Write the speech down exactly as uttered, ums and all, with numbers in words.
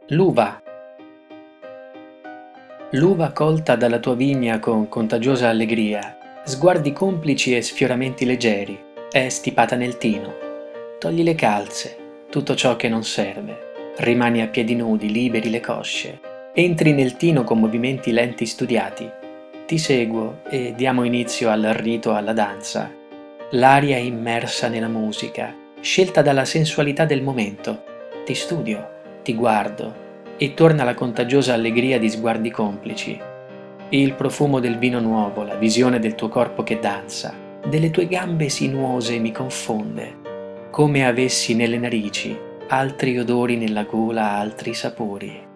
L'uva. L'uva colta dalla tua vigna con contagiosa allegria, sguardi complici e sfioramenti leggeri, è stipata nel tino. Togli le calze, tutto ciò che non serve, rimani a piedi nudi, liberi le cosce, entri nel tino con movimenti lenti studiati. Ti seguo e diamo inizio al rito, alla danza. L'aria è immersa nella musica, scelta dalla sensualità del momento. Ti studio, ti guardo e torna la contagiosa allegria di sguardi complici. Il profumo del vino nuovo, la visione del tuo corpo che danza, delle tue gambe sinuose mi confonde, come avessi nelle narici altri odori, nella gola altri sapori.